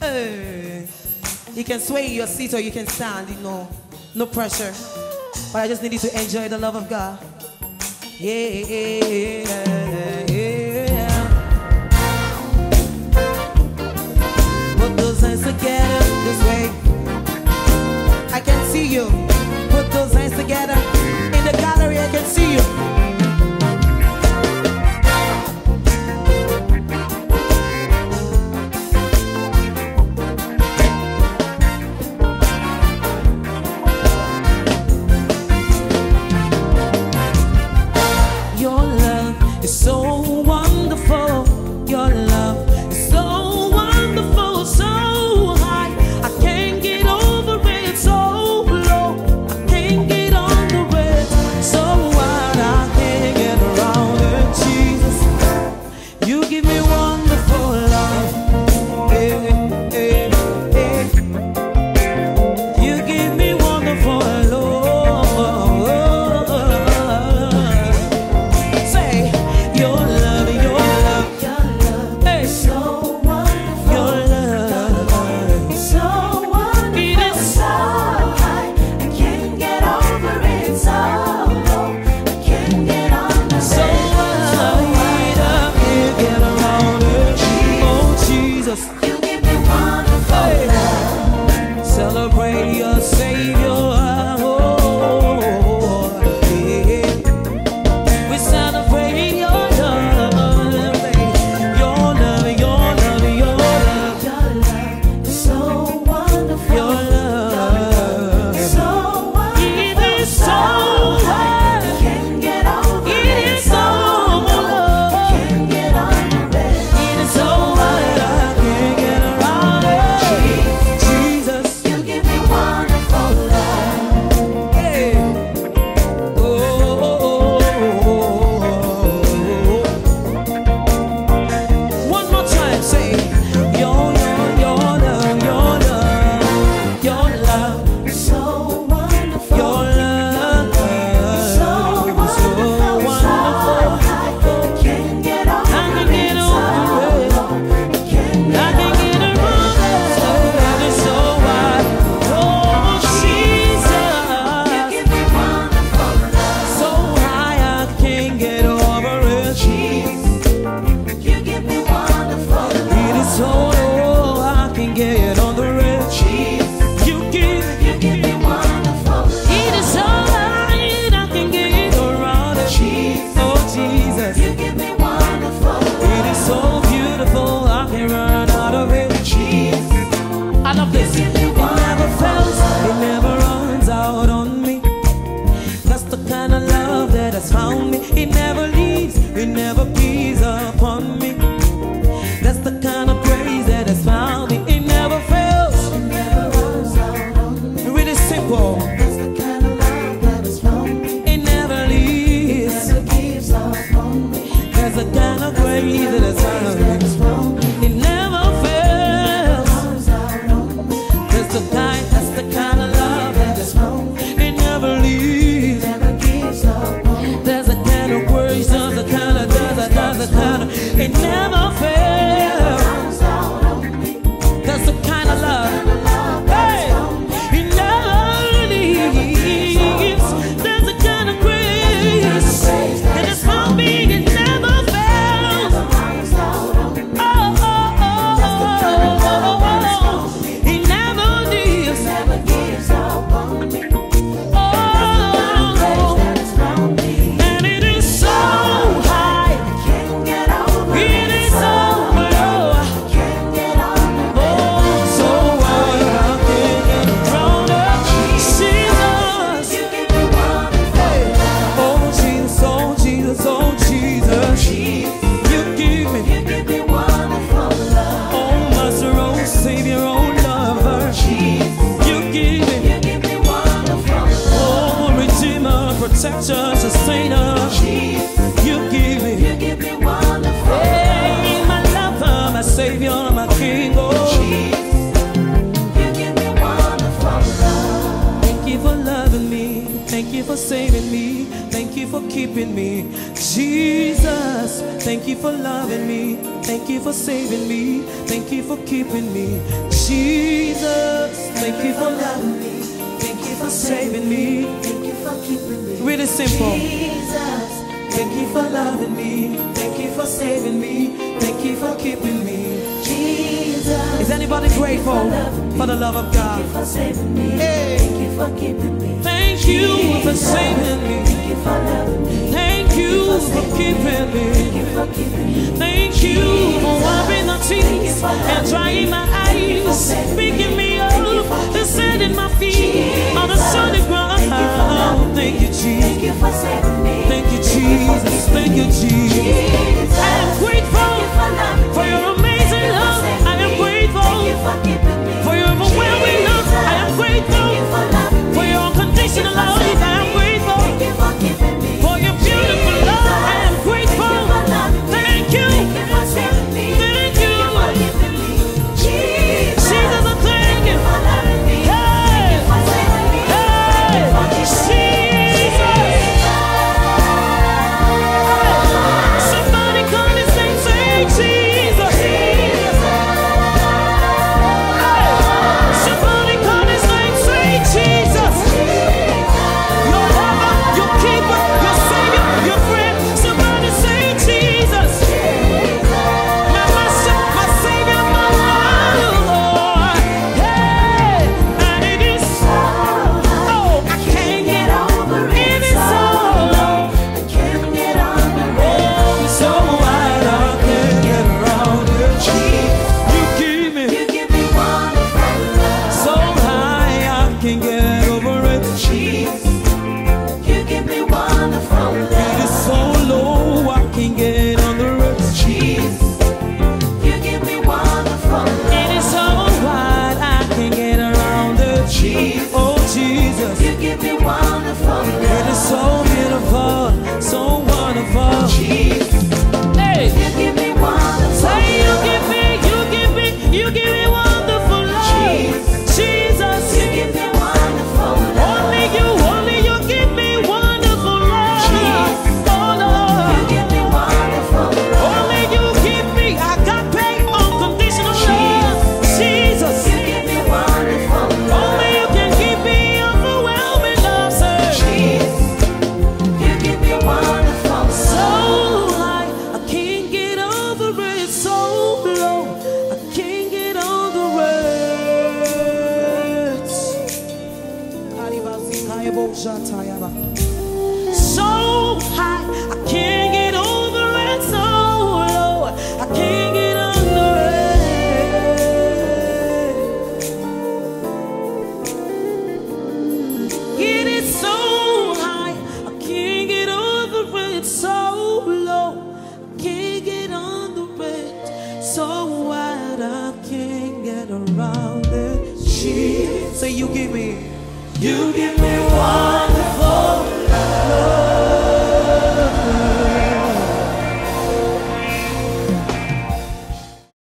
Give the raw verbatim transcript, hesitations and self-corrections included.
Hey. You can sway in your seat or you can stand, you know. No pressure. But I just need you to enjoy the love of God. Yeah, yeah, yeah. Put those hands together this way. I can see you. Put those hands together. In the gallery, I can see you. Thank you for saving me. Thank you for keeping me. Jesus, thank you for loving me. Thank you for saving me. Thank you for keeping me. Jesus, thank you for loving me. Thank you for saving me. Thank you for keeping me. Really simple. Jesus, Thank you for loving me. Thank you for saving me. Thank you for keeping me. Jesus. Is anybody grateful for the love of God? Thank you for saving me. Hey. Thank you for keeping me. Thank you for saving me. Thank you for loving me. Thank you for keeping Thank me. you for keeping me. Thank you for wiping the tears and drying my eyes, picking me up and setting my feet on the solid ground. Thank you, Thank Jesus. you for saving me. Thank you, Jesus. Thank you, Jesus. I am grateful for your amazing love. I am grateful for your overwhelming love. I am grateful for your unconditional love. I am grateful for your beautiful love. I am grateful. Thank you. Thank you. Jesus, I thank you. Hey. Hey. Jesus. Somebody call his name, say Jesus. Somebody call his name, say Jesus. Your lover, your keeper, your savior, your friend. Somebody say Jesus. My master, my savior, my Lord. Hey, and it is so. Oh, I can't get over it. It is so low. I can't get over it. Oh, so wide I can't get around it. You give me You give me wonderful love. so high I can get over it. You give me wonderful It love. is so low I can get under it. You give me wonderful love. It is so wide I can get around it. Oh Jesus, You give me wonderful it love. is so beautiful, so wonderful. Hey, You give me wonderful say you love. give me, you give me, you give me wonderful love. Jesus, You give me wonderful love. only you, only you give me wonderful love. Oh Lord. You give me wonderful love. Only you give me agape, unconditional love. Jesus. You give me wonderful love. Only you can give me overwhelming love, sir. You give me wonderful So love. high, I can't get over it. So low, I can't get over it. So high, I can't get over it. So low, I can't get under it. It is so high, I can't get over it. So low, I can't get under it. So wide, I can't get around it. Jesus, say you give me, you give me.